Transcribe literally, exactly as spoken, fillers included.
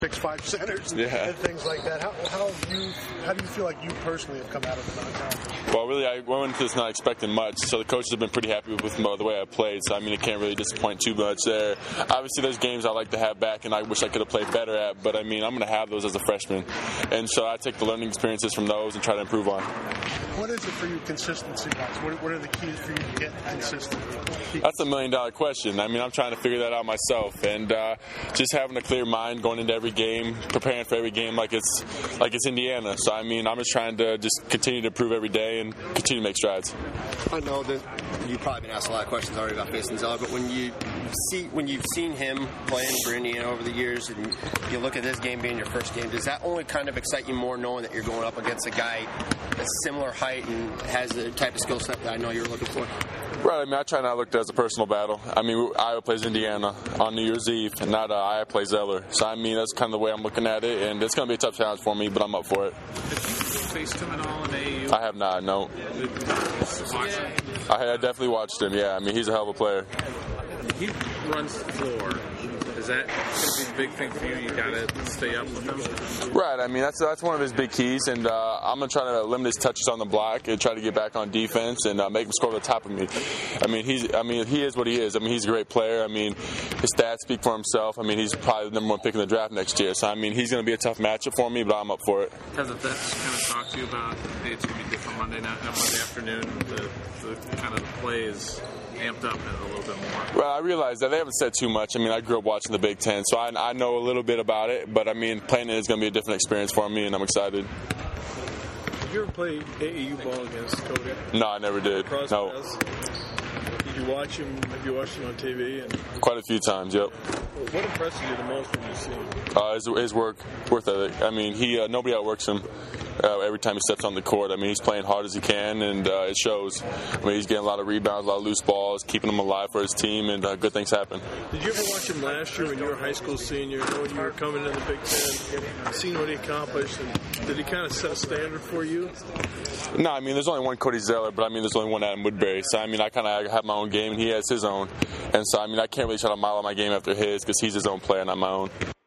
six five centers and, yeah. and things like that. How, how, have you, how do you feel like you personally have come out of the non-conference? Well, really, I went into this not expecting much, so the coaches have been pretty happy with the way I played, so, I mean, it can't really disappoint too much there. Obviously, there's games I like to have back and I wish I could have played better at, but, I mean, I'm going to have those as a freshman, and so I take the learning experiences from those and try to improve on. What is it for you consistency-wise? What, what are the keys for you to get consistent? That's a million-dollar question. I mean, I'm trying to figure that out myself, and uh, just having a clear mind going into every game, preparing for every game like it's like it's Indiana. So, I mean, I'm just trying to just continue to improve every day and continue to make strides. I know that you've probably been asked a lot of questions already about Mason Zeller, but when you see when you've seen him playing for Indiana over the years, and you look at this game being your first game, does that only kind of excite you more knowing that you're going up against a guy that's similar height and has the type of skill set that I know you're looking for? Right, I mean, I try not to look at it as a personal battle. I mean, Iowa plays Indiana on New Year's Eve, and not uh, Iowa plays Zeller. So, I mean, that's kind of the way I'm looking at it, and it's going to be a tough challenge for me, but I'm up for it. Have you faced him at all in A A U? I have not, no. I, I definitely watched him, yeah. I mean, he's a hell of a player. He runs the floor. Is that going to be the big thing for you? You got to stay up with him? Right. I mean, that's that's one of his big keys, and uh, I'm going to try to limit his touches on the block and try to get back on defense and uh, make him score over the top of me. I mean, he's. I mean, he is what he is. I mean, he's a great player. I mean, his stats speak for himself. I mean, he's probably the number one pick in the draft next year. So, I mean, he's going to be a tough matchup for me, but I'm up for it. Has the vets kind of talked to you about, hey, it's going to be different Monday night, uh, Monday afternoon, the, the kind of the plays amped up a little bit more? Well, I realize that they haven't said too much. I mean, I grew up watching the Big Ten, so I, I know a little bit about it, but I mean, playing it is going to be a different experience for me, and I'm excited. Did you ever play A A U ball against Cody? No, I never did. Crosby No. does? Did you watch him? Have you watched him on T V? And quite a few times, yep. what impresses you the most when you see him? Uh, his, his work, work ethic. I mean, he uh, nobody outworks him. Uh, every time he steps on the court, I mean, he's playing hard as he can, and uh, it shows. I mean, he's getting a lot of rebounds, a lot of loose balls, keeping them alive for his team, and uh, good things happen. Did you ever watch him last year when you were a high school senior, knowing you were coming in the Big Ten, seeing what he accomplished, and did he kind of set a standard for you? No, I mean, there's only one Cody Zeller, but I mean, there's only one Adam Woodbury. So, I mean, I kind of have my own game, and he has his own. And so, I mean, I can't really try to model my game after his because he's his own player, not my own.